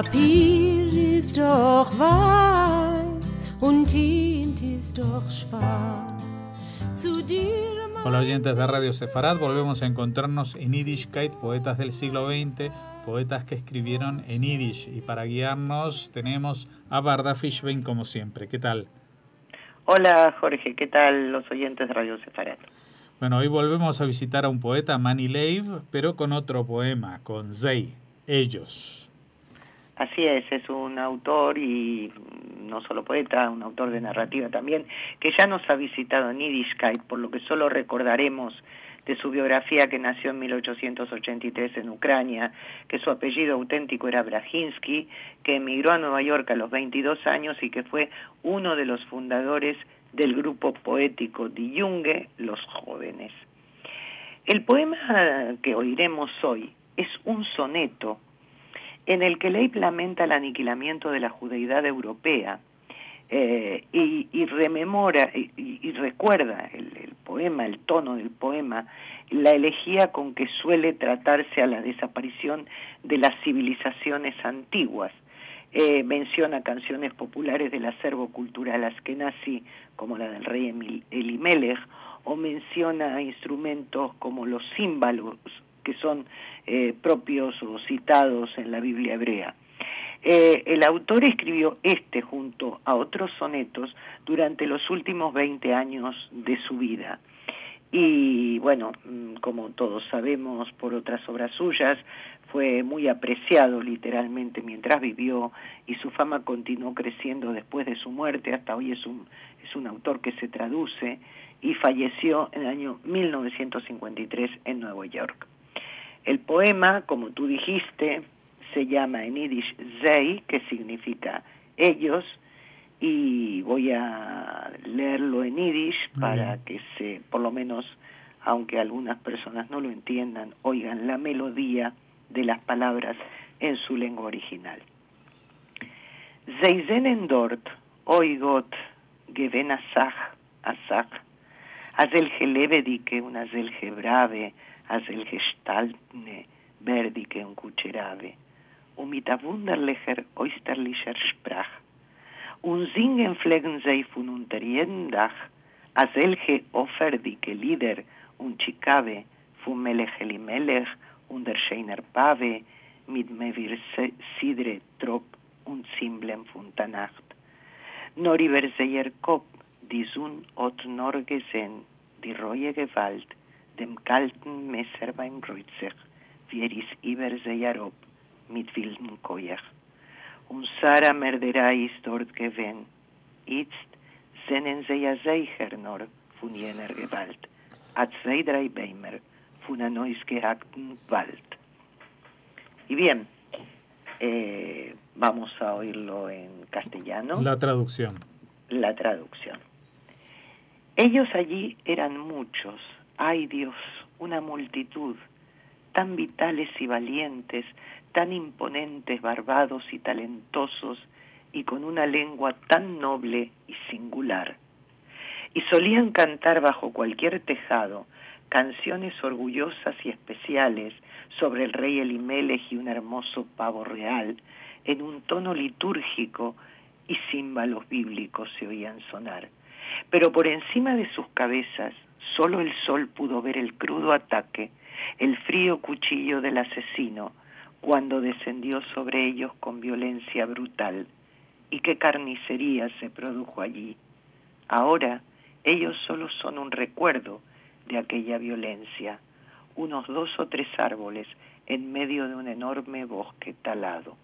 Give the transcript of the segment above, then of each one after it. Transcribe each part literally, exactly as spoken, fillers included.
Papier ist doch weiß und Tint ist doch schwarz. Zu dir, Hola oyentes de Radio Sefarad, volvemos a encontrarnos en Yiddishkeit, poetas del siglo veinte, poetas que escribieron en Yiddish. Y para guiarnos tenemos a Barda Fishbein como siempre. ¿Qué tal? Hola Jorge, ¿qué tal los oyentes de Radio Sefarad? Bueno, hoy volvemos a visitar a un poeta, Mani Leib, pero con otro poema, con Zei, ellos. Así es, es un autor y no solo poeta, un autor de narrativa también, que ya nos ha visitado en Yiddishkeit, por lo que solo recordaremos de su biografía que nació en mil ochocientos ochenta y tres en Ucrania, que su apellido auténtico era Brahinsky, que emigró a Nueva York a los veintidós años y que fue uno de los fundadores del grupo poético Die Junge, Los Jóvenes. El poema que oiremos hoy es un soneto en el que Leib lamenta el aniquilamiento de la judeidad europea eh, y, y rememora y, y recuerda el, el poema, el tono del poema, la elegía con que suele tratarse a la desaparición de las civilizaciones antiguas. Eh, menciona canciones populares del acervo cultural askenazi, como la del rey Elimelech, o menciona instrumentos como los címbalos, que son eh, propios o citados en la Biblia hebrea. Eh, el autor escribió este junto a otros sonetos durante los últimos veinte años de su vida. Y bueno, como todos sabemos por otras obras suyas, fue muy apreciado literalmente mientras vivió y su fama continuó creciendo después de su muerte. Hasta hoy es un, es un autor que se traduce y falleció en el año mil novecientos cincuenta y tres en Nueva York. El poema, como tú dijiste, se llama en Yiddish Zei, que significa ellos, y voy a leerlo en Yiddish para que se, por lo menos, aunque algunas personas no lo entiendan, oigan la melodía de las palabras en su lengua original. Zei zenen dort, oigot, geven asach, asach, azelge levedike, un azelge brave, azel gestaltne, verdike un kucherave, um mit a wunderlicher, oysterlicher Sprach, und singen pflegen sie von unter jedem Dach, azelge offerdike Lieder und Chikave, von Melech Elimelech und der Scheiner Pave, mit Mevir Sidre Trop und Zimblem von Tanacht. Nor über seyer Kopf, die Sun ot nor gesehen, die rohe Gewalt, dem kalten Messer beim Kreuzech, wie er ist über Seyarob mit wilden Koyach. Und Sarah Mörderei ist dort gewesen. Jetzt sehnen sie ja sicher nur von jener Gewalt, a zwei, drei Bäumer von einem neues gehackten Wald. Y bien, eh, vamos a oírlo en castellano. La traducción. La traducción. Ellos allí eran muchos. Ay Dios, una multitud, tan vitales y valientes, tan imponentes, barbados y talentosos, y con una lengua tan noble y singular. Y solían cantar bajo cualquier tejado canciones orgullosas y especiales sobre el rey Elimelech y un hermoso pavo real, en un tono litúrgico, y címbalos bíblicos se oían sonar. Pero por encima de sus cabezas, solo el sol pudo ver el crudo ataque, el frío cuchillo del asesino, cuando descendió sobre ellos con violencia brutal. Y qué carnicería se produjo allí. Ahora, ellos solo son un recuerdo de aquella violencia, unos dos o tres árboles en medio de un enorme bosque talado.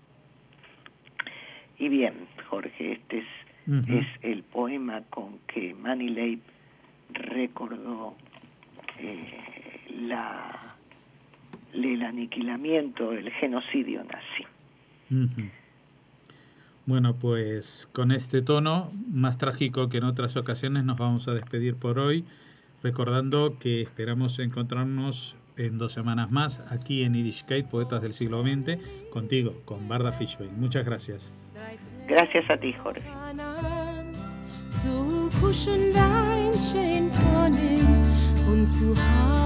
Y bien, Jorge, este es, uh-huh. es el poema con que Mani Leib recordó eh, la, el aniquilamiento, el genocidio nazi. Uh-huh. Bueno, pues con este tono más trágico que en otras ocasiones nos vamos a despedir por hoy, recordando que esperamos encontrarnos en dos semanas más aquí en Yiddishkeit, Poetas del Siglo veinte, contigo, con Barda Fishbein. Muchas gracias. Gracias a ti, Jorge. Zu kuschen Weinchen können und zu haben